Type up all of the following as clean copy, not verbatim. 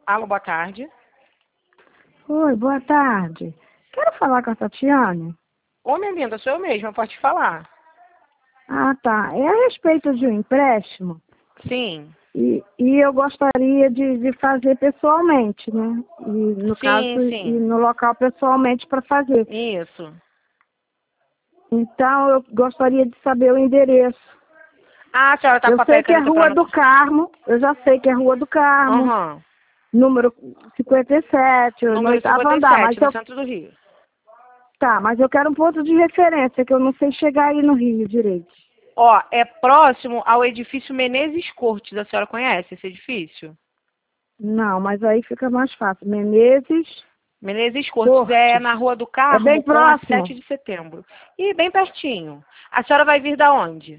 Alô, boa tarde. Oi, boa tarde. Quero falar com a Tatiane. Ô, minha linda, sou eu mesma, pode falar. Ah, tá. É a respeito de um empréstimo Sim, e eu gostaria de fazer pessoalmente, né? E no caso, ir sim. no local pessoalmente para fazer. Isso. Então, eu gostaria de saber o endereço. Ah, a senhora tá com Eu papel sei e que é caneta pra Rua do anotar? Carmo, eu já sei que é Rua do Carmo, Aham. número 57, no Número oitavo andar, 57, no centro do Rio. mas eu quero um ponto de referência, que eu não sei chegar aí no Rio direito. Ó, é próximo ao edifício Menezes Cortes. A senhora conhece esse edifício? Não, mas aí fica mais fácil. Menezes Menezes Cortes é Cortes. na Rua do É bem Carmo com a próximo. 7 de setembro. E bem pertinho. A senhora vai vir da onde?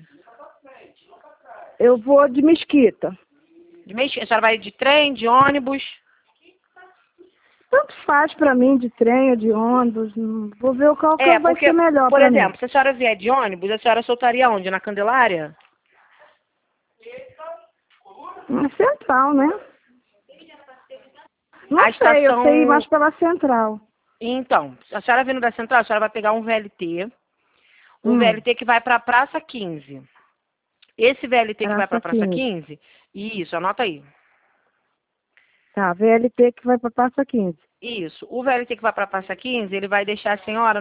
Eu vou de Mesquita. A senhora vai de trem, de ônibus? Tanto faz para mim, de trem ou de ônibus. Vou ver qual que É, vai porque, ser melhor por para mim. exemplo, se a senhora vier de ônibus, a senhora soltaria onde? Na Candelária? Na central, né? Não A sei, eu sei ir estação. mais pela central. Então, a senhora vindo da central, a senhora vai pegar um VLT. Um Hum, VLT que vai para a Praça 15. Esse VLT que vai para Praça a Praça 15. 15, isso, anota aí. Tá, VLT que vai para Praça 15. Isso. O VLT que vai para a Praça 15, ele vai deixar a senhora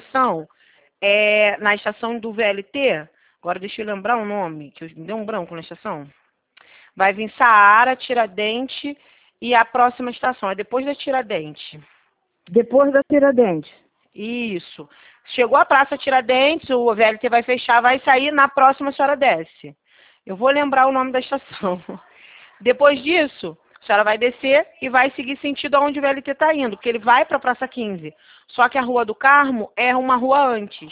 na estação do VLT. Agora deixa eu lembrar o nome, que me deu um branco na estação. Vai vir Saara, Tiradentes e a próxima estação, é depois da Tiradentes. Depois da Tiradentes. Isso. Chegou a Praça Tiradentes, o VLT vai fechar, vai sair, na próxima a senhora desce. Eu vou lembrar o nome da estação. Depois disso, a senhora vai descer e vai seguir sentido aonde o VLT está indo, porque ele vai para a Praça 15. Só que a Rua do Carmo é uma rua antes.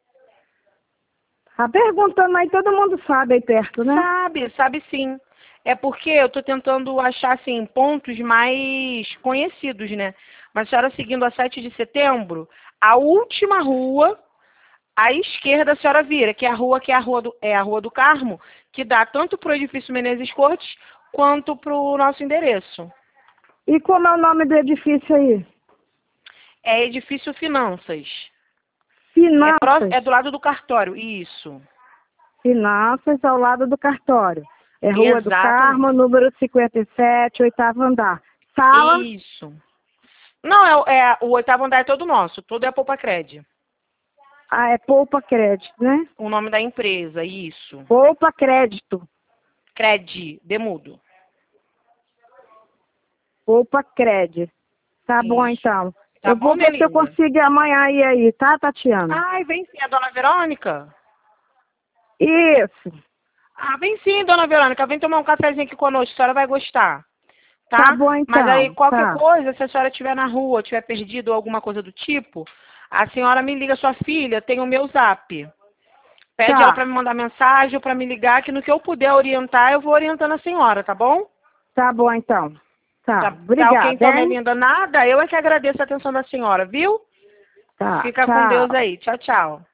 Tá perguntando aí, todo mundo sabe aí perto, né? Sabe sim. É porque eu estou tentando achar, assim, pontos mais conhecidos, né? Mas a senhora seguindo a 7 de setembro, a última rua, à esquerda a senhora vira, que é a Rua do Carmo, que dá tanto para o edifício Menezes Cortes quanto para o nosso endereço. E como é o nome do edifício aí? É edifício Finanças. Finanças. É do lado do cartório, isso. Finanças ao lado do cartório. É Rua do Carmo, Exatamente. número 57, oitavo andar. Sala? Isso. Não, o oitavo andar é todo nosso, todo é a Poupa Cred. Ah, é Poupa Crédito, né? O nome da empresa, isso. Poupa Crédito. Cred, demudo. Poupa Crédito. Tá bom, Isso. então. Tá Eu bom, vou minha ver se eu linda? consigo amanhã ir aí, tá, Tatiana? Ai, vem sim, a dona Verônica? Isso. Ah, vem sim, dona Verônica, vem tomar um cafezinho aqui conosco, a senhora vai gostar, Tá tá? bom, Mas aí, então. qualquer Tá. coisa, se a senhora estiver na rua, estiver perdido ou alguma coisa do tipo, a senhora me liga, sua filha tem o meu zap. Pede ela Tá. para me mandar mensagem ou para me ligar, que no que eu puder orientar, eu vou orientando a senhora, tá bom? Tá bom, então. Tá. Tá ok, Obrigada, então, minha hein? linda? Nada, eu é que agradeço a atenção da senhora, viu? Tá. Fica com Deus Tchau. aí. Tchau, tchau.